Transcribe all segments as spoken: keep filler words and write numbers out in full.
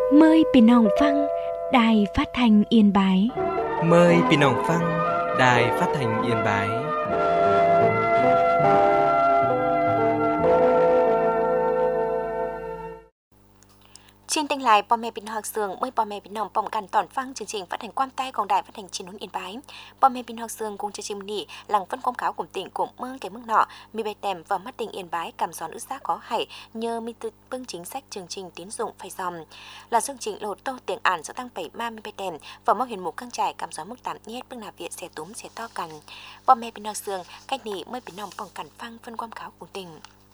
Mờiพี่น้องฟัง Đài Phát thanh Yên Bái. Mời พี่น้องฟัง Đài Phát thanh Yên Bái. Xin tên lại bò mẹ bình học sường mới bò mẹ bình nòng bỏngกันตอนฟังchương trình phát hành quan tayของđài phát hành chín nún Yên Bái. Bò mẹ bình học sường cùng chương trình nỉ làng phân công cáo của tỉnh của mương cái mức nọ mi bè tèm và mắt tỉnh Yên Bái cảm giòn ước giác có hải nhờ mi tự bưng chính sách chương trình tín dụng phải dòm là chương trình lột tô tiền ản sẽ tăng bảy ma mi bè tèm và mong hiền mục căng trải cảm giòn mức tám nhét bưng nạp viện xe túm xe to cằn. Bò mẹ bình học sường cách nỉ mới bình nòng bỏng cằn phăng phân quan cáo của tỉnh.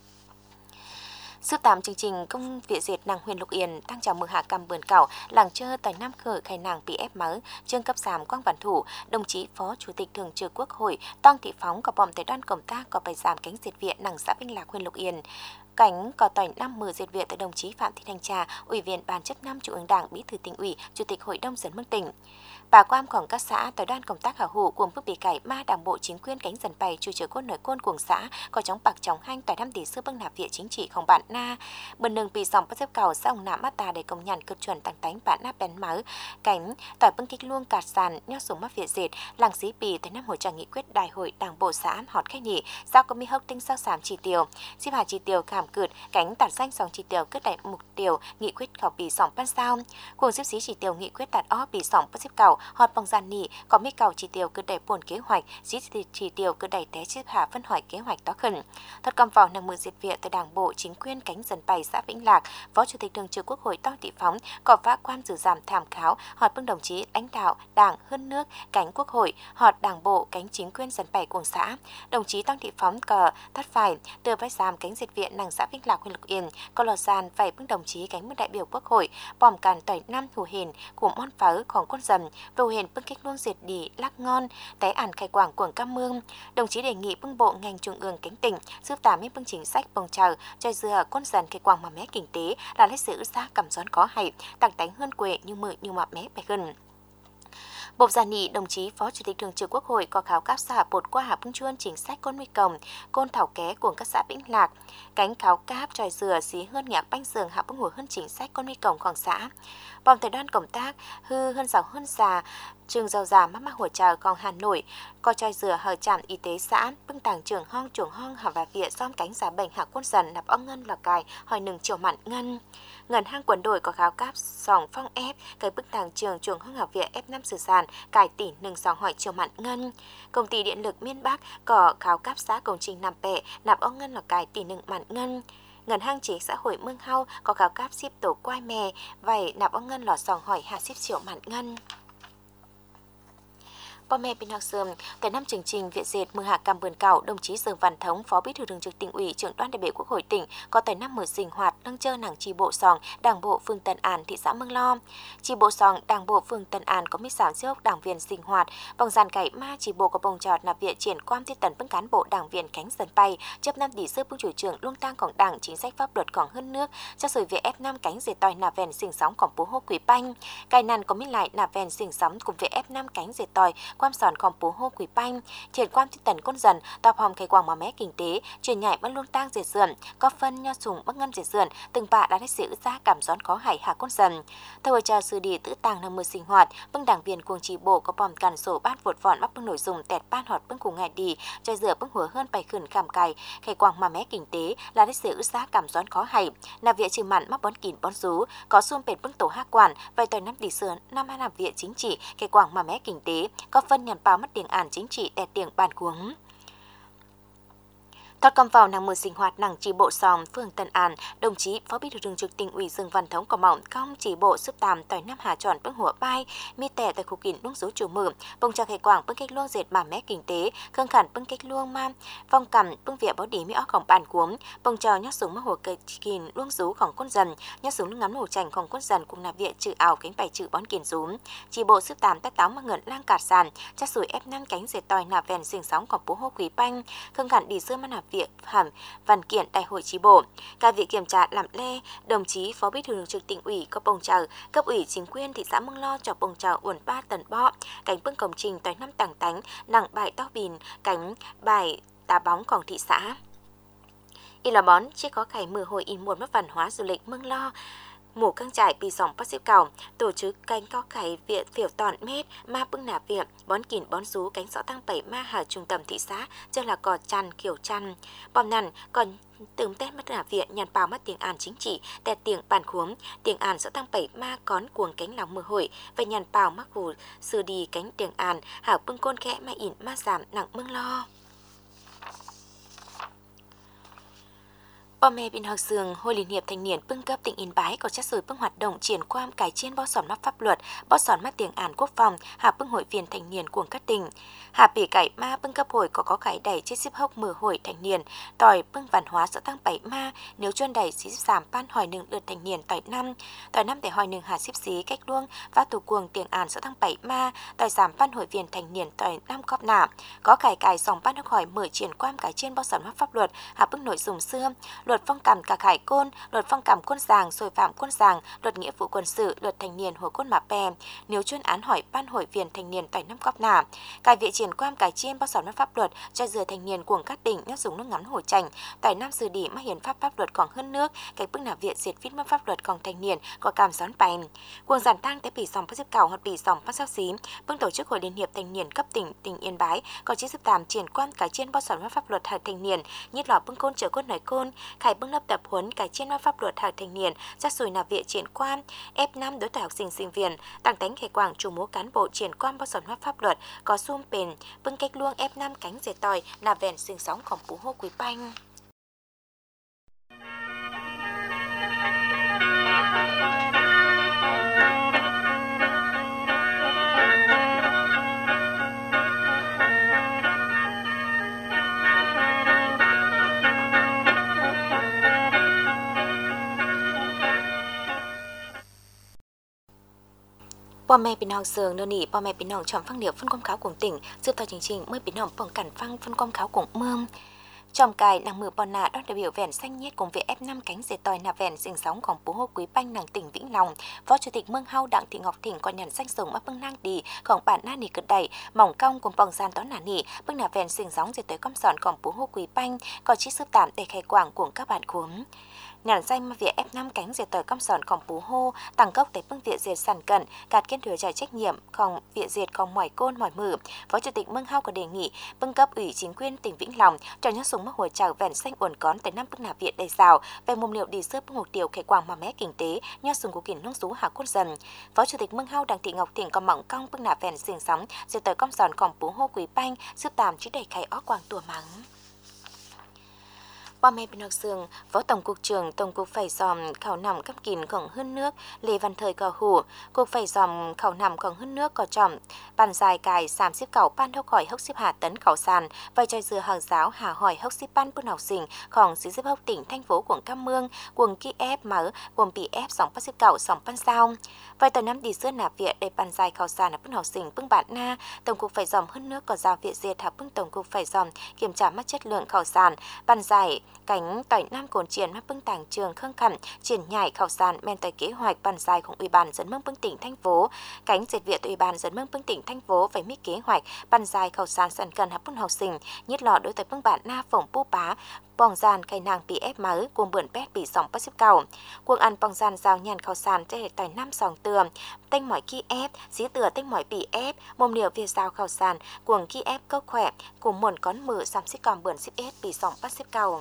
Sưu tạm chương trình công việc dệt nàng huyền Lục Yên tăng chào mừng hạ cầm bươn cảo làng chơi tại Nam Khởi khai nàng pê ép mới trương cấp giảm quang bản thủ đồng chí phó chủ tịch thường trực Quốc hội Tong Thị Phóng có bòm tại đoàn công tác có bài giảm cánh dệt viện nàng xã Vinh Lạc huyền Lục Yên cánh có tỏi năm mười dệt viện tại đồng chí Phạm Thị Thanh Trà ủy viên ban chấp năm Trung ương Đảng bí thư tỉnh ủy chủ tịch hội đồng dân mương tỉnh. Bà Quamของcác xã tại đoàn công tác hảo hủ cùng bước bị cải ma đảng bộ chính quyền cánh dần bày chủ trưởng côn nội côn cuồng xã có chống bạc chống hanh tại năm tỷ sư bưng nạp viện chính trị không bạn na bần đường bị dòng bắt xếp cầu xã ông nạm mát ta để công nhận cực chuẩn tăng tánh bạn na bén máu cánh tỏi bưng kích luông cạt sàn nhót xuống mắt viện dệt làng xí bì tại năm hội tràng nghị quyết đại hội đảng bộ xã họt khai nhị giao có mi hốc tinh sao sám chỉ tiêu xếp hà chỉ tiêu cảm cượt cánh tạt danh sòng chỉ tiêu kết đại mục tiêu nghị quyết khảo bì sòng ban sao cuồng xếp xí chỉ tiêu nghị quyết đạt ó bì sòng bắt xếp cầu họt bằng gian nỉ có mấy cầu chỉ tiêu cứ đẩy buồn kế hoạch chỉ chỉ tiêu cứ đẩy té xếp hạ phân hỏi kế hoạch đó khẩn thật cầm vào năng mười diệt viện tại đảng bộ chính quyền cánh dần bày xã Vĩnh Lạc phó chủ tịch thường trực Quốc hội Tong Thị Phóng có vã quan dự giảm thảm kháo họt bưng đồng chí lãnh đạo đảng hơn nước cánh Quốc hội họt đảng bộ cánh chính quyền dần bày cuồng xã đồng chí Tong Thị Phóng cờ thắt phải từ vai giảm cánh diệt viện nàng xã Vĩnh Lạc huyện Lục Yên có lò gian vảy bưng đồng chí cánh đại biểu Quốc hội bòm càn tỏi năm hủ hiền của món pháoของquân dần vô hiền bưng kích luôn diệt đi lắc ngon té ản khai quảng quảng cam mương đồng chí đề nghị bưng bộ ngành trung ương cánh tỉnh giúp tạm mấy bưng chính sách bồng chờ cho dừa quân dần khai quảng mà mé kinh tế là lấy sự xa cầm gión có hay tặng tánh hơn quê như mự như mà mé bè gần. Bộ gia nị đồng chí phó chủ tịch thường trực Quốc hội có khảo các xã bột qua hạ bưng chuôn chính sách côn mi cổng côn thảo ké của các xã Vĩnh Lạc cánh khảo cáp tròi dừa xí hơn nhạc banh sườn hạ bưng hủa hơn chính sách côn mi cổngของxã bòm tại đoàn công tác hư hơn giàu hơn già trường giàu già mắc mắc hỗ trợ còn Hà Nội có tròi dừa hở trạm y tế xã bưng tàng trường hong chuồng hong hạ và viện xóm cánh giả bệnh hạ quân dần nạp ông ngân là cài hỏi nừng chiều mặn ngân ngân hang quần đội có khảo cáp sòng phong ép cái bức tàng trường chuồng hong hạ viện ép năm sử sàn cải tỷ nừng sòng hỏi chiều mặn ngân công ty điện lực miền Bắc có khảo cáp xã công trình nằm bẹ nạp ông ngân là cài tỷ nừng mặn ngân ngân hang chế xã hội Mương Hau có khảo cáp ship tổ quai mè vậy nạp ông ngân lò sòng hỏi hà ship triệu mặn ngân. Bò mẹ bình học sườn tại năm chương trình viện dệt mưa hạ cam bươn cảo đồng chí Dương Văn Thống phó bí thư thường trực tỉnh ủy trưởng đoàn đại biểu Quốc hội tỉnh có tại năm mở sinh hoạt nâng chơ nàng chi bộ sòng đảng bộ phường Tân An thị xã Mương Lo chi bộ sòng đảng bộ phường Tân An có mít sáu siêu đảng viên sinh hoạt bằng dàn cải ma chi bộ có bồng trọt nạp viện triển quan thiết tần bưng cán bộ đảng viên cánh dần bay chấp năm tỷ sư bưng chủ trưởng luông tăngของđảng chính sách pháp luậtของhơn nước cho rồi việc ép năm cánh dệt tòi nạp vèn sinh sóngของphố hô quỷ banh cài nàn có mít lại nạp vèn sinh sóng cùng việc ép năm cánh dệt tòi quan sònของphố hô quỷ banh triển quan thiết tần côn dần tập hòm khai quảng mà mé kinh tế truyền nhảy bất luông tang dệt sườn có phân nho sùng bất ngân dệt sườn từng bạ đã lấy sự ra cảm gión có hải hạ côn dần thời chờ sự đi tự tàng năm mươi sinh hoạt bưng đảng viên cuồng chỉ bộ có bòm cản sổ bát vụt vọn bắt bưng nội dung tẹt ban họt bưng cùng ngày đi cho dừa bưng hùa hơn bảy khẩn cảm cài khai quảng mà mé kinh tế là lấy sự ra cảm gión có hải nạp viện trừ mặn mắc bón kín bón rú có xuông bệt bưng tổ hát quản vài tỏi năm tỷ sườn năm hai nạp viện chính trị khai quảng mà mé kinh tế có phân nhàn bao mất tiếng ản chính trị tẹt tiếng bàn cuống. Thoát cầm vào nàng mưa sinh hoạt nàng chi bộ sòng phường Tân An đồng chí phó bí thư thường trực tỉnh ủy Dương Văn Thống có mỏng công chỉ bộ giúp tàm tỏi năm hà tròn bưng hủa bay mi tè tại khu kín đúng số chủ mở bông cho khai quảng bưng cách luông dệt mà mé kinh tế khương khẩn bưng cách luông ma phong cầm bưng vỉa báo đi mi óของbàn cuống bông cho nhát súng mơ hủa cây kín luông rúของquân dần nhát súng nước ngắm hổ chànhของquân dần cùng nạp viện trừ ảo cánh bảy trừ bón kiền rúm chỉ bộ giúp tàm tát táo mà ngẩn lang cạt sàn chắc sủi ép năm cánh dệt tỏi nạp vèn sinh sóngของphố hô quỷ banh khương khẩn đi xưa mà nạp việc hàm văn kiện đại hội chi bộ cả việc kiểm tra làm lê đồng chí phó bí thư thường trực tỉnh ủy có bồng chờ cấp ủy chính quyền thị xã Mương Lo cho bồng chờ uẩn ba tần bọ cánh bưng công trình tới năm tảng tánh nặng bài tao bìn cánh bài đá bóngของthị xã y là bón chỉ có khải mưa hội in một mất văn hóa du lịch Mương Lo mù căng trải bị sòng bắt xếp cầu tổ chức cánh có cái viện phiểu tòn mét ma bưng nạp viện bón kìn bón rú cánh sọ tăng bảy ma hà trung tâm thị xã cho là cò chăn kiểu chăn bom nằn còn từng tết mất nạp viện nhàn bào mất tiếng An chính trị tẹt tiếng bàn khuống tiếng An sọ tăng bảy ma cón cuồng cánh lòng mưa hội và nhàn bào mắc vụ sư đi cánh tiếng An hảo bưng côn khẽ ma ỉn ma giảm nặng mương lo. Bò mẹ bên học sường, Hội Liên hiệp Thanh niên Pưng cấp tỉnh Yên Bái có chất rồi bưng hoạt động triển quan cải chiến bó sòn mắc pháp luật, bó sòn mắc tiếng An quốc phòng, hạ bưng hội viên thanh niên của các tỉnh. Hạ bỉ cải ma bưng cấp hội có có cải đẩy chết xếp hốc mở hội thanh niên, tỏi bưng văn hóa sẽ tăng bảy ma, nếu chuyên đẩy xí giảm ban hỏi nừng lượt thanh niên tỏi năm, tỏi năm để hỏi nừng hạ xếp xí cách luông và tù cuồng tiếng An sẽ tăng bảy ma, tỏi giảm ban hội viên thanh niên tỏi năm cóp nạ, có cải cải dòng ban học hỏi mở triển quan cải chiến bó sòn mắc pháp luật, hạ bưng nội dung xưa, luật phong cảm cả khải côn, luật phong cảm quân giàng, rồi phạm quân giàng, luật nghĩa vụ quân sự, luật thanh niên hồ côn mã pè, nếu chuyên án hỏi ban hội viên thanh niên tại năm cóp nả, cải viện triển quan cải chiên bao sòn pháp luật cho dừa thanh niên của các tỉnh nhắc dùng nước ngắn hồ chành, tại năm xử đi mắc hiến pháp pháp luật còn hơn nước, cái bước nào viện diệt viết mất pháp luật còn thanh niên có cảm gión bành, cuồng giản tăng tế bỉ sòng phát xếp cầu hoặc bỉ sòng phát sao xí, bước tổ chức hội liên hiệp thanh niên cấp tỉnh tỉnh Yên Bái có chí giúp tàm triển quan cải chiên bao sòn pháp luật hạt thanh niên, nhất lọ bưng côn trở côn nói côn, khải bưng lớp tập huấn cải chiến pháp luật hạt thanh niên ra sùi nạp viện triển quan ép năm đối tượng học sinh sinh viên tăng tánh khải quảng chủ múa cán bộ triển quan bao sòn pháp luật có xung bền bưng cách luông ép năm cánh dệt tỏi nạp vẹn sinh sóngของPú Hô Quý Banh. Bò mẹ bình học sường nơ nỉ bò mẹ bình học chọn phăng điệu phân công kháo của tỉnh giúp thao chương trình mới bình học bằng cản phăng phân công kháo của mương trong cài nàng mưa bò nạ đón đại biểu vẹn xanh nhất cùng với ép năm cánh dệt tỏi nạp vẹn sinh sóngของPú Hô Quý Banh nàng tỉnh Vĩnh Long phó chủ tịch mương hau Đặng Thị Ngọc Thỉnh có nhận danh sủng mắc bưng nang điของbản na nỉ cực đẩy mỏng cong cùng bòng gian tón nà nỉ bưng nạp vẹn sinh sóng dệt tỏi căm sònของPú Hô Quý Banh có chí sướp tạm để khai quảng của các bạn cuốn nhàn danh mà việc ép năm cánh dệt tỏi căm sònของPú Hô tăng cốc để bưng viện dệt sản cận cạt kiên thừa giải trách nhiệmของviện dệtของmỏi côn mỏi mử phó chủ tịch mương hau có đề nghị bưng cấp ủy chính quyền tỉnh Vĩnh Long cho nhắc súng mắc hồi chào vẹn xanh uẩn cón tại năm bưng nạp viện đầy rào về mồm liệu đi xưa bưng một điều khai quảng mà mé kinh tế nhắc súng của kiển nông sú hạ cốt dần phó chủ tịch mương hau Đặng Thị Ngọc Thỉnh có mỏng cong bưng nạp vẹn xiềng sóng dệt tỏi căm sònของPú Hô Quý Banh giúp tạm chí đầy khai ó quảng tùa mắng. Bò mẹ bên học sường, Phó Tổng cục trưởng Tổng cục Phải dòm khảo nằm cấp kín còn hơn nước, Lê Văn Thời cò hủ, Cục Phải dòm khảo nằm còn hơn nước có trọng, bàn dài cài sàm xếp cảo ban hốc hỏi hốc xếp hạ tấn khảo sàn, vai trai dừa hàng giáo hà hỏi hốc xếp ban bưng học sinh, còn xí xếp hốc tỉnh thành phố quận Cam Mương, quận Ki ép mở, quận Pì ép sòng bắt xếp cảo sòng ban sao. Vai tờ năm đi xưa nạp viện để bàn dài khảo sàn là bưng học sinh bưng bạn na, Tổng cục Phải dòm hơn nước có giao viện diệt hạ bưng Tổng cục Phải dòm kiểm tra mắt chất lượng khảo sàn, bàn dài cánh tỏi nam cồn triển mắc bưng tàng trường khương khẩm triển nhảy khảo sàn men tỏi kế hoạch bàn dàiของủy ban dẫn mương bưng tỉnh thành phố cánh dệt viện ủy ban dẫn mương bưng tỉnh thành phố phải mi kế hoạch bàn dài khảo sàn sẵn cần hấp bưng học sinh nhất lọ đối tới bưng bạn na phổng pu bá bong gian cây nàng bị ép máu cuồng bươn pét bị sòng bắt xếp cầu cuồng ăn bong gian giao nhàn khảo sàn cho hệ tỏi năm sòng tường tênh mỏi Ki ép dí tựa tênh mỏi bị ép mồm liều việt giao khảo sàn cuồng Ki ép câu khỏe cùng muộn cón mự sắm xếp còn bươn xếp ép bị sòng bắt xếp cầu.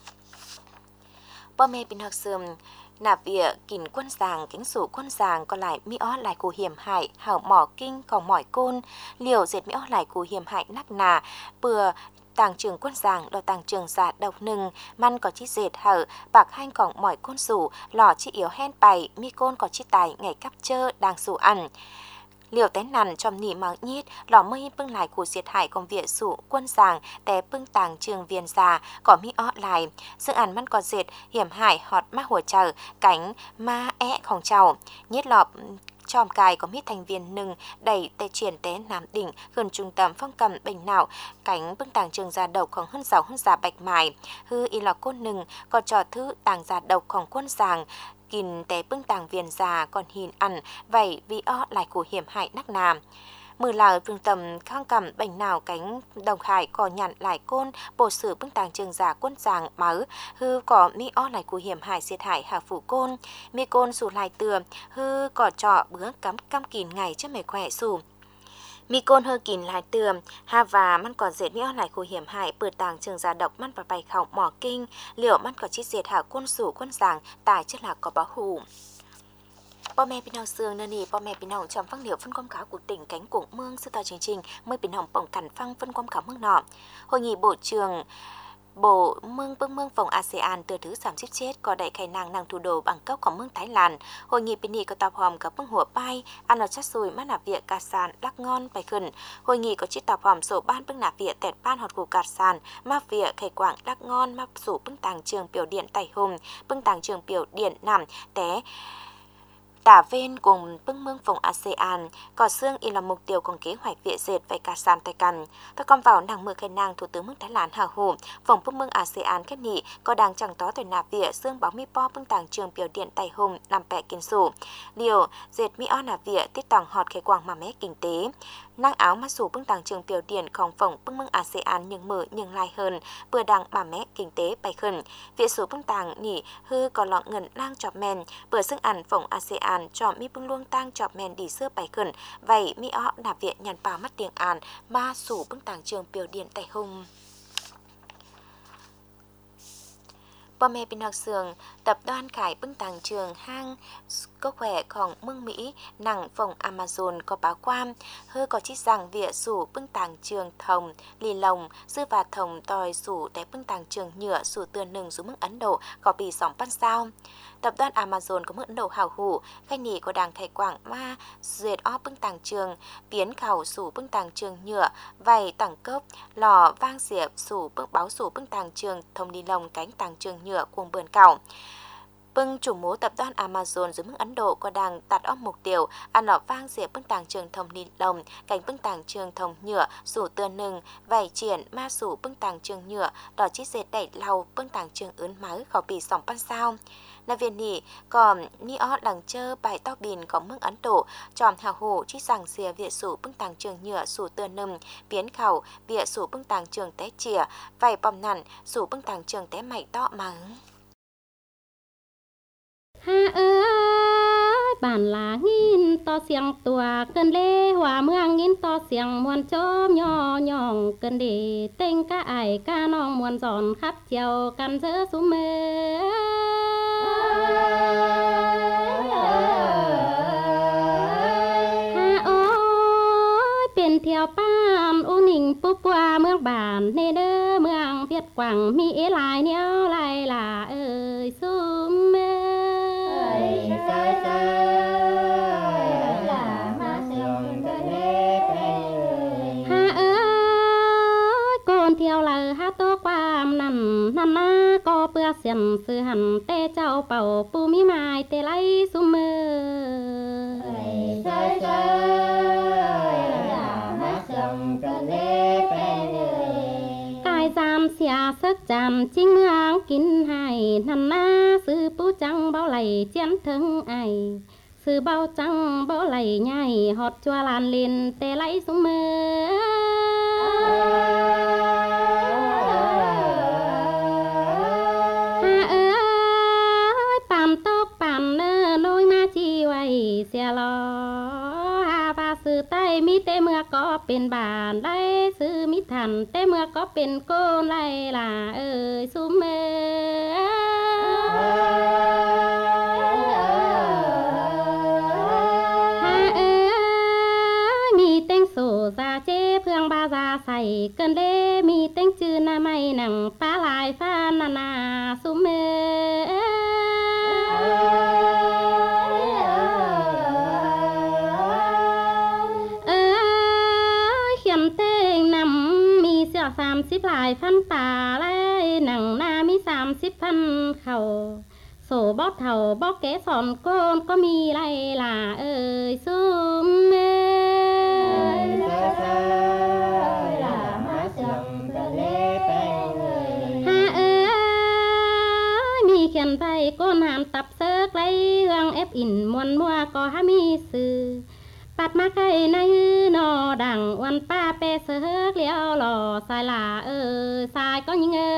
Bò mẹ bên học sườn nạp vỉa kín quân giàng cánh sủ quân giàng còn lại mi ó lại cù hiểm hại hảo mỏ kinh còn mỏi côn liều dệt mi ó lại cù hiểm hại nắc nà bừa tàng trường quân giàng đò tàng trường giả độc nừng man có chi dệt hở bạc hanh còn mỏi côn sủ lò chi yếu hen bày mi côn có chi tài ngày cắp chơ đang sủ ăn liều té nằn trong nỉ máu nhít lò mây bưng lại của diệt hại công việc sủ quân giàng té bưng tàng trường viên già có mi ó lại sự ăn man có dệt hiểm hại họt maหัวchờ cánh ma éของเจ้าnhít lọp chòm cài có mít thành viên nừng đẩy tê triển té nam đỉnh gần trung tâm phong cầm bệnh não cánh bưng tàng trường già độcของhơn giàu hơn già bạch mài hư y lọ côn nừng còn trò thứ tàng già độcของquân giàng kín té bưng tàng viên già còn hình ăn vậy vì ó lại của hiểm hại nắc nàm mưa lào phương tầm khang cầm bành nào cánh đồng khải cỏ nhặn lại côn bổ sử bưng tàng trường giả quân giàng máu hư cỏ mi o lại cù hiểm hải diệt hải hà phủ côn mi côn sù lại từa hư cỏ trọ bứa cắm cam kín ngày cho mẹ khỏe sù mi côn hơ kín lại từa ha vàมันcòn dệt mi o lại cù hiểm hải bừa tàng trường giả độcมันvà bày khảo mỏ kinh liệuมันcòn chít diệt hạ quân sù quân giàng tài chất là có báo hùพ่อแม่พี่น้องเสืองนั่นนี่พ่อแม่พี่น้องจำฟังเหลียวphânความขาวcủa tỉnh cánh của mương sư tàu chương trình mớiพี่น้องป้องกันฟังphânความขาวเมืองนอกhội nghị bộ trưởng bộ mương bưng mương phòng a sê an từ thứสามสิบเจ็ดcó đại khai nàng nàng thủ đô bằng cấpของเมืองThái Lan hội nghịปีนี้ก็ตอบพร้อมกับเมืองหัวป้ายอันเราชัดซุยมาหนาเวียกาซานลักงอนไปขึ้นhội nghị cóจิตตอบพร้อมโซบ้านเมืองหนาเวียแต่บ้านหอดกูกาซานมาเวียไข่กว่างลักงอนมาสู่เมืองต่างเชียงเปียวเดียนไต่หมเมืองต่างเชียงเปียวเดียนนำแต่Tả ven cùng bưng mương phòng a sê an, có xương y là mục tiêuของkế hoạch viện dệt về cả sàn tay cần. Tôi còn vào nàng mưa khai nàng thủ tướng nước Thái Lan Hà Hồ, phòng bưng mương a sê an kết nghị có đang chẳng tó tuổi nạp viện xương báo mi po bưng tàng trường biểu điện tay hùng nằm bẹ kiến sủ. Điều dệt mi o nạp viện tiết tòng họt khai quảng mà mé kinh tế. Năng áo mắt sủ bưng tàng trường biểu điệnของphòng bưng mương a sê an nhưng mở nhưng lai hơn, vừa đằng mà mé kinh tế bày khẩn. Viện sủ bưng tàng nỉ hư có lọ ngần lang chọp men, vừa xương ăn phòng a sê an cho mi bưng luông tang chọp men đi xưa bày khẩn. Vậy mi o nạp viện nhàn bảo mắt tiếng an ma sủ bưng tàng trường biểu điện tay hùng. พ่อแม่พี่น้องเสืองtập đoàn ขายปึ้งต่างเชิงห้างก็แขวะของเมืองMỹหนังphòng Amazon có báo quan hơi có trích rằng việc sủ pưng tàng trường thồng lì lồng sư và thồng tòi sủ tại pưng tàng trường nhựa sủ tường nừng xuống mức Ấn Độ có bị sóng pan sao tập đoàn Amazon có mức Ấn Độ hào hủ khai nỉ có đàng khai quảng ma duyệt ó pưng tàng trường biến khảo sủ pưng tàng trường nhựa vầy tảng cốc lò vang diệp sủ pưng báo sủ pưng tàng trường thồng lì lồng cánh tàng trường nhựa cuồng bờn cảo Pưng chủ mố tập đoàn Amazon dưới mức Ấn Độ có đang đặt óc mục tiêu ăn lọ vang diệp bưng tàng trường thồng lì lồng cánh bưng tàng trường thồng nhựa sủ tưa nừng vảy triển ma sủ bưng tàng trường nhựa đỏ chít dệt đẩy lau bưng tàng trường ướn máu khó bị sóng pan sao là viên nỉ còn ni ó đằng chơ bài to bìn có mức Ấn Độ tròm hào hổ chít rằng xìa việc sủ bưng tàng trường nhựa sủ tưa nừng biến khẩu việc sủ bưng tàng trường té chìa vảy bòm nặn sủ bưng tàng trường té mày to mắng ha ơi bản là nghìn to xiang tua cơn lê hòa mương nghìn to xiang muôn chôm nhỏ nhỏng cơn để tên cá ải cá nong muôn giòn khắp chiều căn dỡ xuống mê ha ơi biển theo pan u ninh pu qua mương bản nê đơ mương Việt Quảng mi ế lại nhớ lại là ơi xuống mê ha ơi con theo là hát tô qua nằm nằm na có bữa xiên sư hẳn tê cháu bảo pu mi mai tê lấy sum mơ cài giam xia sức chạm chính ngang kín hai nằm na sư pu trắng bao lầy chén thân ai sư bao trắng bao lầy nhai hot chua lan lên tê lấy xuống mơ ha ơi bàn tóc bàn nơ nôi ma chi quay xe lo ha và sư tay mi tê mưa cóเป็นbàn đây sư mi thần tê mưa cóเป็นcô này là ơi xuống mơ ra chế phương ba raใส่ cơn đê mi tên chư na mây nằng phá lại pha na na sum mê ơi khiêm tên nằm mi xưa sám xíp lại phân tà lại nằng na mi sám xíp phân khẩu sổ bóp thầu bóp kế sòn côn có mi lại là ơi sum mê khiển vay con hàm tập sớt lấy hương ép in muôn mua có há mi sư ปัดมาไกลในนอดังวันป้าเปเสือกเลี้ยวหล่อสายหลาเออสายก็ยิงเอ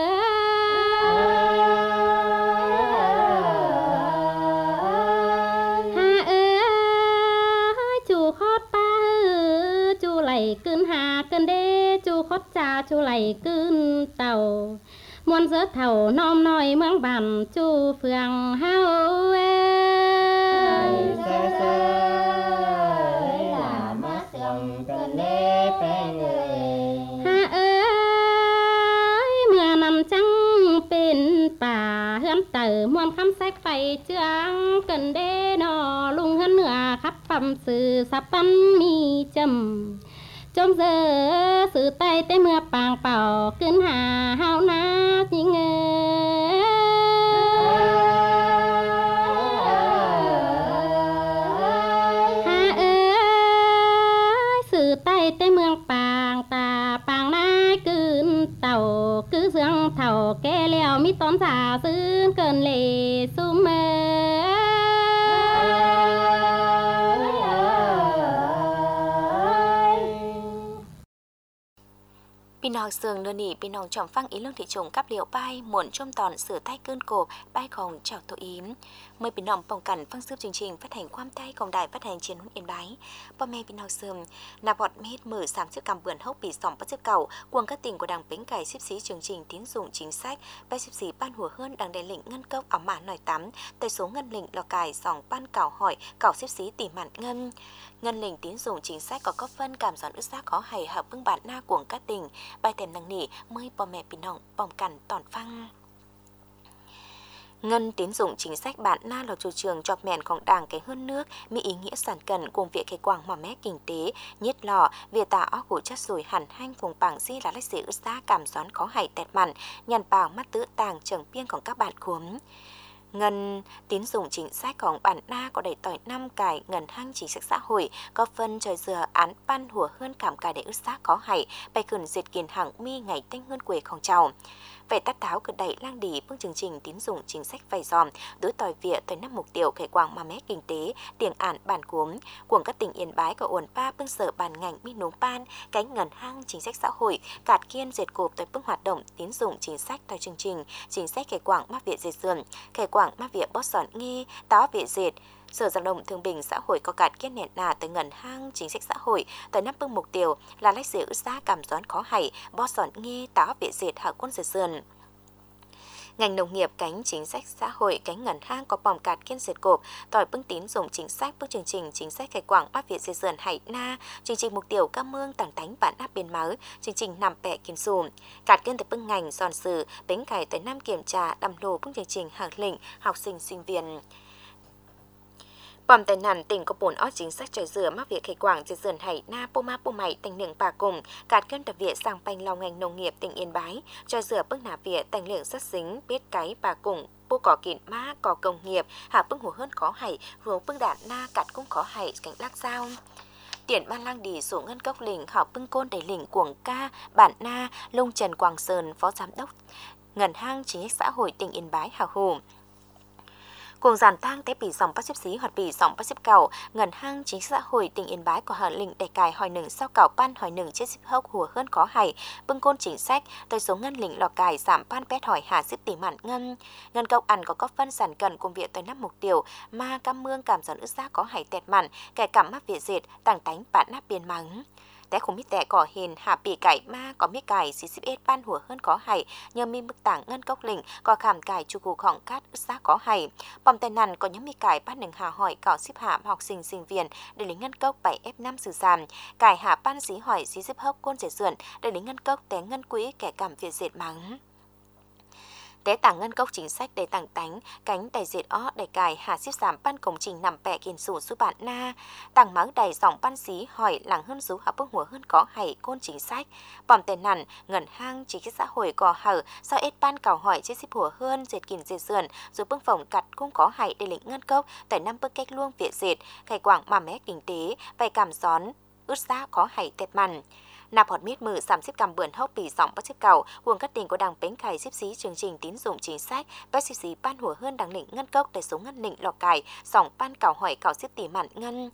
ฮาเออจูคอดป้าจูไหลกึนหาเกินเดจูคดจ่าจูไหลกึนเต่ามวนเสือเถ่าน้อมน้อยเมืองบันจูเฟืองเฮาเอ้ยเซ่เซ่หลามาเสื่อมกันเด้แป้งเอ้ยฮาเอ้ยเมื่อนำจังเป็นป่าเฮือนเต๋อมวนคำแซกไปเจืองกันเด้นอลุงเฮือนเหนือขับปั๊มสื่อสับปันมีจำจมเสือสื่อไตเต้เมื่อปางเป่าขึ้นหาเฮานาจิงเอฮาเอ้ยสื่อไตเต้เมืองปางตาปางนายกึนเต่าคือเสืองเถ่าแก่แล้วมีต้นสาซื้อเกินเลซุมเอพี่น้องเสืองเดินหนีพี่น้องจอมฟังอีเรื่องที่ชงกับเหลียวไปหมุนช่วมตอนเสือใต้เกินโกบใบของเจ้าตัวอิมเมื่อพี่น้องป้องกันฟังซืบจริงๆพัดแห่งความใต้ของได้พัดแห่งเชียนหุ่นเอ็นไบป้าแม่พี่น้องเสือมนาบอดเมตรมือสามสิบกำเบือนเท่าปีสองปัจจุเก่ากวงกระติ่งกว่าดังเป็งไก่สิบสีเชิงจริงทิ้นสูงจิงแซกไปสิบสี่ป้านหัวเฮิรนดังเดลิงเงินเก้าเอาหมาหน่อยตั้มแต่สูงเงินลิงหลอกไก่สองป้านเก่าหอยเก่าสิบสีตีหมันเงินเงินลิงทิ้นสูงจิงแซกก็ก็เฟินกามสอนอึซ่าขอให้หักพึ่งบาดหน้ากวงกระติ่งใบเต็มดังนี้เมื่อพ่อแม่พี่น้องป้องกันตอนฟังเงินtín dụng chính sách bản na là chủ trương chọc mẹnของđảng cái hơn nướcมีý nghĩa sản cần cùng việc cái quảng mỏ mé kinh tế nhất lò về tả óc của chất rồi hẳn hanh vùng bảng di là lịch sử xa cảm xón khó hay tẹt mặn nhằn bảo mắt tứ tàng trường biênของcác bạn cuốn ngân tín dụng chính sáchของbản na có đầy tỏi năm cải ngân hăng chính sách xã hội có phân trời dừa án ban hùa hơn cảm cải để ước xác có hay bày khẩn diệt kiền hàng mi ngày tênh hơn quêของเจ้าvề tắt tháo cực đẩy lang đi bước chương trình tín dụng chính sách vay dòm đối tỏi vỉa tới năm mục tiêu khởi quảng mà mé kinh tế tiền ản bản cuốn cuồng các tỉnh yên bái có ổn ba bước sở bản ngành mi nốm ban cánh ngân hăng chính sách xã hội cạt kiên dệt cộp tới bước hoạt động tín dụng chính sách tại chương trình chính sách khởi quảng mắc viện dệt dườn khởi quảng mắc viện bót sòn nghe táo viện dệt Sở Giao động Thương bình xã hội có cạt kết nền nà tới ngân hang chính sách xã hội tới năm bước mục tiêu là lách giữ giá cảm doán khó hay bót sòn nghe táo viện dệt hạ quân dệt dườn ngành nông nghiệp cánh chính sách xã hội cánh ngân hang có bòm cạt kiên dệt cộp tỏi bưng tín dụng chính sách bước chương trình chính sách khai quảng bát việt dệt dườn hải na chương trình mục tiêu cam mương tảng tánh bản áp biên máu chương trình nằm bẹ kiên sùm cạt kiên từ bưng ngành giòn sử bánh cải tới năm kiểm tra đầm lô bước chương trình hàng lĩnh học sinh sinh viên Bòm tài nản tỉnh có bốn ót chính sách trời dừa mắc việc khai quảng dệt dườn hải na pô ma pô mày tỉnh nướng bà cùng cạt kiên tập viện sang bành lao ngành nông nghiệp tỉnh Yên Bái trời dừa bước nà viện tỉnh lượng rất dính biết cái bà cùng pô cỏ kịn ma cỏ công nghiệp hạ bưng hồ hơn khó hay vừa bưng đạn na cạt cũng khó hay cảnh lắc sao tiền ban lang đi số ngân cốc lĩnh họ bưng côn đầy lĩnh cuồng ca bản na lông Trần Quảng Sơn phó giám đốc ngân hang chính sách xã hội tỉnh Yên Bái hào hùng Cuồng giản tang tế bỉ dòng bác xếp xí hoặc bỉ dòng bác xếp cầu ngân hang chính xã hội tỉnh Yên Bái có hở lĩnh đại cài hỏi nừng sau cảo pan hỏi nừng chết xếp hốc hùa hơn có hay bưng côn chính sách tới số ngân lĩnh lò cài giảm pan pét hỏi hà xếp tỷ mạn ngân ngân cậu ăn có có phân sản cần cùng viện tới năm mục tiêu ma cam mương cảm giòn ức giá có hay tẹt mặn cải cảm mắc viện dệt tàng tánh bạn nắp biên mắngแต่คงมีแต่ก่อเห็นหาปีไก่มาก็มีไก่สี่สิบเอ็ดบ้านหัวเฮิรนขอให้ยังมีมึกต่างเงินกอกหลิงก็ขามไก่จูกูของคาดอึษาขอให้ปอมแต่นั้นก็ยังมีไก่บ้านหนึ่งหาหอยเก่าสิบหาหอกสิงสิงเวียนได้หลิงเงินกอกไปเอฟน้ำสื่อสารไก่หาป้านสีหอยสี่สิบหกก้นเศษส่วนได้หลิงเงินกอกแต่เงินกุ้ยแก่กำเวียนเศษมังแต่ต่างเงินกอกchính sách đểต่างtánh cánh đầy dệt ó đầy cài hạ xếp giảm ban công trình nằm bẹ kiền sủ su bạn naต่างmắng đầy dòng ban xí hỏi làng hơn rú hạ bướcหัวhơn có hay côn chính sách bòm tên nằn ngẩn hang chỉ cái xã hội có hở sau ít ban cào hỏi chế xếpหัวhơn dệt kiền dệt sườn rồi bước phòng cặt cũng có hay để lĩnh ngân cốc tại năm bước cách luông viện dệt khai quảng mà mé kinh tế vài cảm gión ướt giá có hay tẹt mặn nạp hột mít mừ sắm xếp cầm bươn hốc bì sòng bắt xếp cầu cuồng các tỉnh có đảng bến cải xếp xí chương trình tín dụng chính sách bắt xếp xí banหัวhơn đảng lĩnh ngân cốc để số ngân lĩnh lò cải sòng ban cào hỏi cào xếp tỷ mặn ngân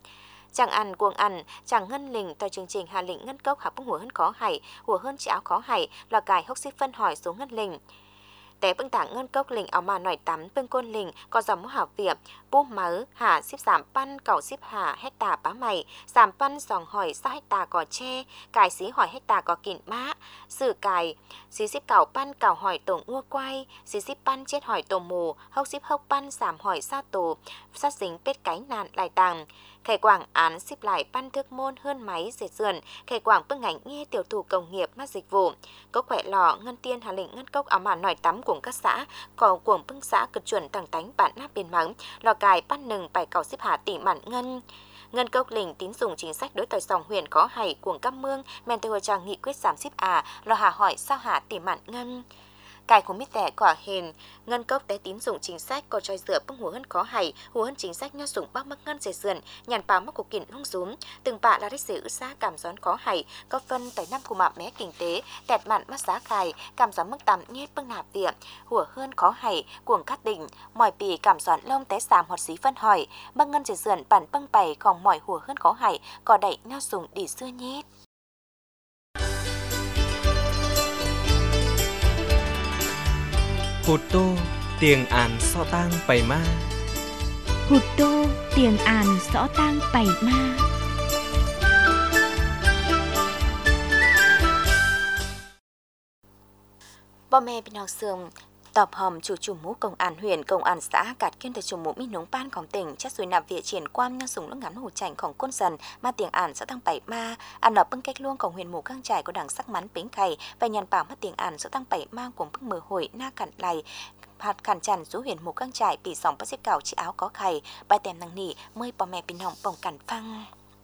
Chẳng ăn cuồng ăn, chẳng ngân lình tòa chương trình Hà Lĩnh ngân cốc học bưng hùa hơn khó hay, hùa hơn chỉ áo khó hay, lò cải hốc xích phân hỏi số ngân lình. Té bưng tảng ngân cốc lình áo mà nổi tắm bưng côn lình có dòng mũ hảo việc bú mớ hạ xếp giảm pan cầu xếp hạ hecta bá mày giảm pan dòng hỏi sa hecta có tre cải xí hỏi hecta có kịn mã sử cải xí xếp cầu pan cầu hỏi tổ ngua quay xí xếp pan chết hỏi tổ mù hốc xếp hốc pan giảm hỏi sa tổ sát dính pết cái nạn lại tàng khải quảng án xếp lại pan thước môn hơn máy dệt dườn khải quảng bưng ảnh nghe tiểu thủ công nghiệp mắt dịch vụ có khỏe lò ngân tiên Hà Lĩnh ngân cốc áo mà nổi tắm của các xã có cuồng bưng xã cực chuẩn tàng tánh bản nắp biên mắng lò cài pan nừng bài cầu xếp hạ tỷ mạn ngân ngân cốc lình tín dụng chính sách đối tài dòng huyện có hay cuồng cam mương men tây trang nghị quyết giảm xếp à lò hà hỏi sao hạ tỷ mạn ngân cải của mít tẻ quả hền ngân cốc té tín dụng chính sách có trôi dựa bưng hùa hơn khó hay hùa hơn chính sách nho dụng bắc mắc ngân dệt sườn nhàn báo mắc cuộc kiện hung rúm từng bạ là đích sử xa cảm gión khó hay có phân tại năm của mạ mé kinh tế tẹt mạn mắt giá cài cảm gión mức tạm nhét bưng nạp việc hùa hơn khó hay cuồng cát đỉnh mỏi bì cảm gión lông té giảm hoạt xí phân hỏi mắc ngân dệt sườn bản bưng bày còn mỏi hùa hơn khó hay có đẩy nho dùng đi xưa nhét. Hụt tô tiền àn so tang bày ma Hụt tô tiền àn rõ tang bày ma Bò mẹ bên học sườn tọp hòm chủ chủ mũ công an huyện công an xã cạt kiên từ chủ mũ mi nông banของtỉnh chất suối nạp viện triển quan nhân sùng lúc ngắn hủ chảnhของcôn dần ma tiếng ản sẽ tăng bảy ma ăn ở bưng cách luônของhuyện mù căng trải có đảng sắc mắn bính cày và nhàn bảo ma tiếng ản sẽ tăng bảy ma của bưng mờ hồi na cặn lầy hạt khản chằn rú huyện mù căng trải bị sòng bắt xếp cào chỉ áo có khay bài tèm năng nỉ mơi bò mẹ bên hỏng bỏng cản phăng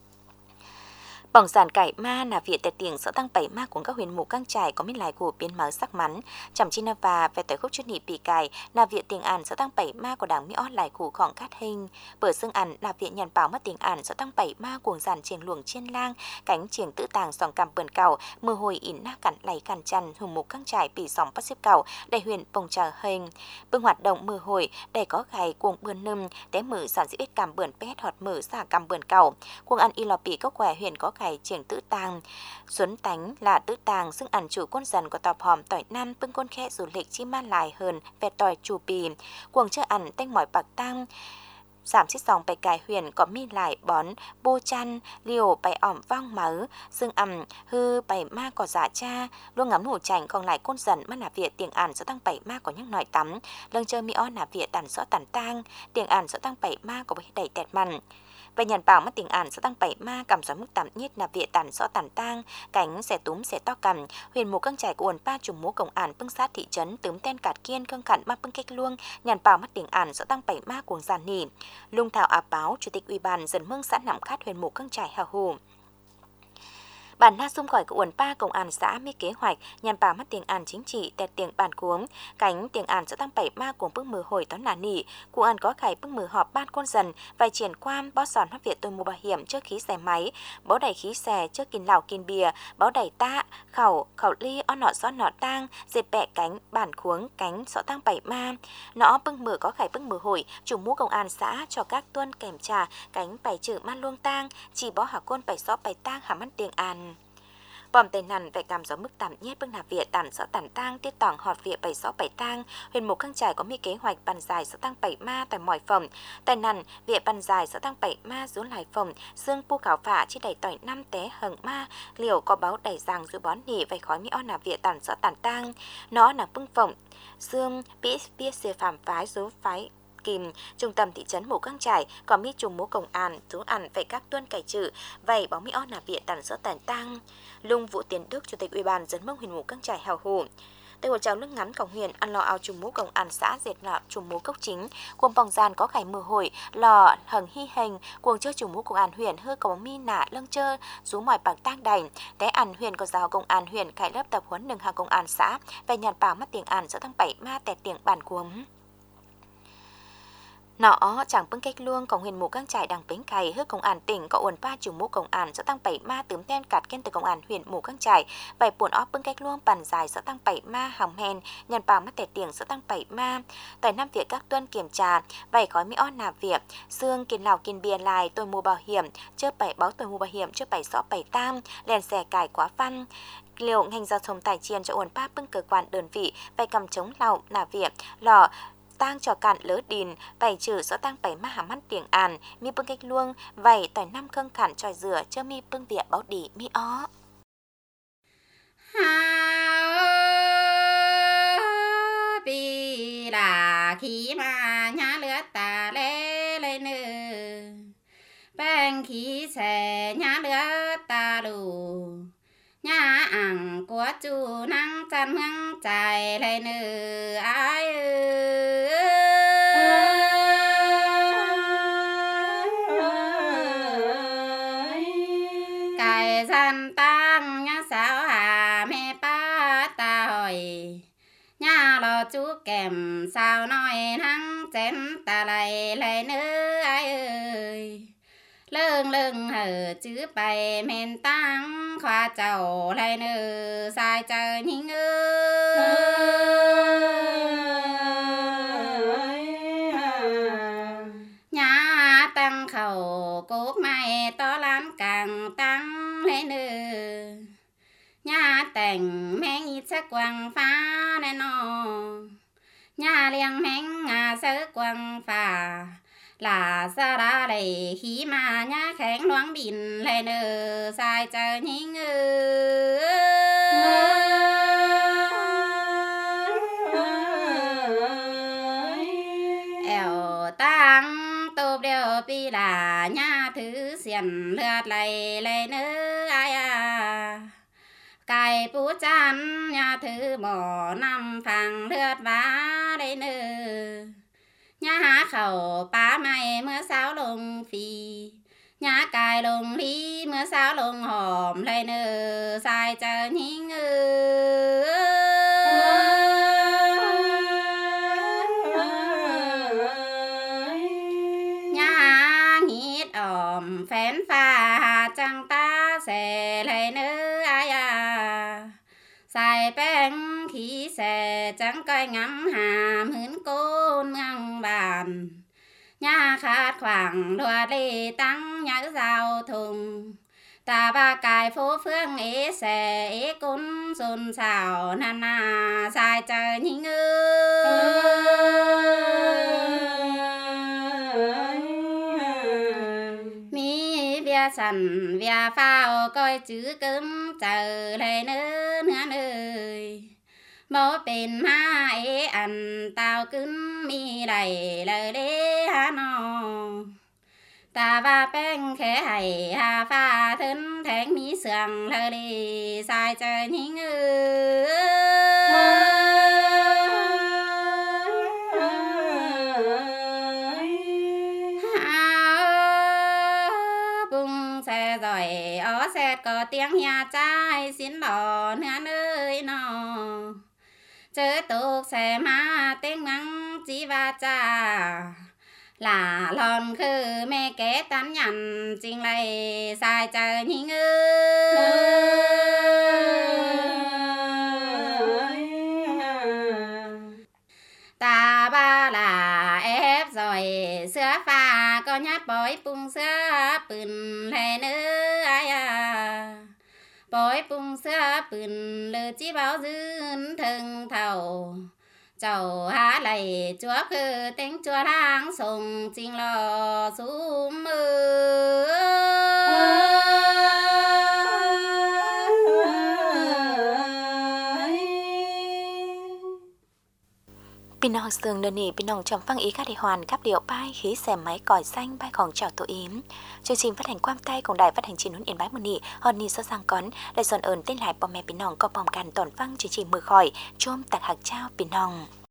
bỏng giàn cải ma là viện tệ tiếng sở tăng bảy ma của các huyện mù căng trải có miết lại của biến máu sắc mắn chậm chi na và về tới khúc chuyên nhị bị cài là viện tiếng ản sở tăng bảy ma của đảng mỹ ót lại của khoảng cát hình bờ xương ản là viện nhàn bảo mất tiếng ản sở tăng bảy ma của giàn triềng luồng chiên lang cánh triềng tự tàng sòng cằm bờn cầu mưa hồi ỉn na cặn lầy cằn chằn hùng mù căng trải bị sòng bắt xếp cầu đại huyện bồng trà hình bưng hoạt động mưa hồi để có gầy cuồng bươn nâm té mử sản sĩ cằm bờn pét họt mử xả cằm bờn cầu cuồng ăn y lò bị có khỏe huyện có gầy triển tự tàng xuân tánh là tự tàng xưng ẩn chủ côn dần của tọp hòm tỏi nam bưng côn khe du lịch chi man lại hơn về tỏi chủ bì cuồng chơi ẩn tanh mỏi bạc tăng giảm xích dòng bài cài huyền có mi lại bón bô chăn liều bài ỏm vong mớ xương ẩm hư bài ma có giả cha luôn ngắm hủ chảnh còn lại côn dần mắt nà việt tiếng ản sẽ tăng bảy ma có nhắc nói tắm lưng chơi mi o nà việt tàn rõ tàn tang tiếng ản sẽ tăng bảy ma có bấy đầy tẹt mặn về nhàn bảo mất tiếng ản sẽ tăng bảy ma cầm gió mức tạm nhất là viện tàn rõ tàn tang cánh sẽ túm sẽ to cầm huyền mù căng trải của uẩn pa trùng múa công ản bưng sát thị trấn túm ten cạt kiên căng khẩn ma bưng cách luông nhàn bảo mất tiếng ản sẽ tăng bảy ma cuồng giàn nỉ lung thảo áp báo chủ tịch ủy ban dần mương xã nằm khát huyền mù căng trải hào hù bản na xung khỏi của uẩn pa công an xã mi kế hoạch nhằm bảo mất tiếng ản chính trị tẹt tiếng bản cuống cánh tiếng ản sẽ tăng bảy ma cuồng bưng mờ hồi tón nà nỉ của ản có khải bưng mờ họp ban côn dần vài triển quan bó sòn pháp việt tôi mua bảo hiểm trước khí xe máy báo đẩy khí xe trước kín lào kín bìa báo đẩy ta khẩu khẩu ly on nọ xó nọ tang dệt bẹ cánh bản cuống cánh sọ tăng bảy ma nó bưng mờ có khải bưng mờ hồi chủ mũ công an xã cho các tuân kèm trà cánh bảy chữ man luông tang chỉ bó hạ côn bảy xó bảy tang hàm ăn tiếng ản bom tây nằn về cảm gió mức tạm nhất bưng nạp việt tản sở tản tang tiết tỏng họt việt bảy sáu bảy tang huyền mục khang trải có mi kế hoạch bàn dài sở tăng bảy ma tại mọi phẩm tại nằn việt bàn dài sở tăng bảy ma rú lại phẩm xương pu khảo phả chi đầy tỏi năm té hầng ma liều có báo đầy rằng dưới bón nỉ vài khói mi on nạp việt tản sở tản tang nó là bưng phẩm xương bít bít xê phạm phái số phái kìm trung tâm thị trấn mù căng trải có mi trùng múa công an chú ăn về các tuân cải trừ vậy báo mi on nạp viện tản sở tản tang lung vũ tiến đức chủ tịch ủy ban dân mông huyện mù căng trải hào hủ tại hội chào nước ngắn cổng huyện ăn lò ao trùng mũ công an xã dệt lọ trùng mũ cốc chính cuồng bòng gian có khải mưa hồi lò hằng hy hành cuồng chơi trùng mũ công an huyện hư có mi nả lưng chơ rú mỏi bạc tang đành té ăn huyện có giáo công an huyện khải lớp tập huấn nâng hàng công an xã về nhàn bảo mất tiếng ản giữa tháng bảy ma tẹt tiếng bản cuống Nó chẳng bưng cách luông của huyền mù căng trải đằng bến cày hước công an tỉnh có uẩn ba chủ mũ công an sẽ tăng bảy ma tướm ten cạt kên từ công an huyền mù căng trải bảy buồn óp bưng cách luông bàn dài sẽ tăng bảy ma hỏng hèn nhận bảo mắt tẻ tiền sẽ tăng bảy ma tại năm việc các tuân kiểm tra bảy khói mỹ ót nạp việc xương kiên lào kiên bia lại tôi mua bảo hiểm chớp bảy báo tôi mua bảo hiểm chớp bảy xó bảy tam đèn xe cải quá văn liệu ngành giao thông tài chiên cho uẩn ba bưng cơ quan đơn vị phải cầm chống lào nạp việc lò tăng cho cạn lỡ đìn bảy trừ số tăng bảy ma hàm mắt tiếng àn mi bưng cách luông vậy tỏi năm khương khản tròi dừa cho mi bưng địa báo đỉ mi ó ha bi là khí mà nhá lửa ta lê lê nư bang khí xe nhá lửa ta lù nhá ẳng của chú năng chân hăng chạy lê nư ai cài gian tăng nhá sao hà mẹ ba ta hỏi nhá lo chú kèm sao nói năng chén ta lại lại nữa ai ơi lưng lưng hở chữ bài men tăng khoa chầu lại nữa sai chờ nhìn ơi nhá tăng khẩu cốt mai to lắm càng tăng lên nữa nhá tình men ít sắc quang phá nên nó nhá liang men ngà sớ quang phá là sa ra đầy khí mà nhá kháng loáng bìn lên nữa sai chờ nhìn eo tăng tô đều pi là nhá thứ xiên lượt lại lên nữa ai à cài bú chăn nhà thứ mỏ năm phẳng lướt vá đây nữa nhà há khẩu bá mày mưa sao lùng phì nhà cài lùng ly mưa sao lùng hòm đây nữa sai chờ nhìn nhà nghít ỏm phén pha chẳng ta sẽ lấy nữa ai à xài bánh khí xe chẳng coi ngắm hàm hướn côn ngang bàn nhà khát khoảng đùa đi tăng nhớ giao thùng ta ba cài phố phương ế xe ế cún xôn xào nà nà xài chờ nhìn mi bia sẵn bia phao coi chữ cấm chờ lấy nữa nữa nơi mô bên ma ế ăn tao cứng mi đầy lời đế hà nò ta ba bèn khẽ hay hà pha thân thánh mi sườn lời đi sai chờ nhìn rồi ó xét có tiếng nhà trai xin đỏ nữa nơi nọ chớ tục xe má tiếng mắng chỉ và cha là lòn khư mẹ kế tán nhằn chính lại sai chờ nhìn ta ba là ép rồi sữa pha có nhát bói bung sữa bừng lệ nữ ai à bói bung sữa bừng lư chỉ báo dưng thân thầu chầu há lầy chúa khư tiếng chúa lang sùng chính lò xuống mưa Pin nong sương đơn nỉ pin nong trong phăng ý các địa hoàn các điệu bay khí xe máy còi xanh bayของchào tổ yếm chương trình phát hành quam tayของđài phát hành chín nún yên bái một nỉ hòn nỉ so sang con đại dọn ơn tên lại bom mẹ pin nong có bomกันตอนฟังchương trình mưa khỏi chôm tạc hạc trao pin nong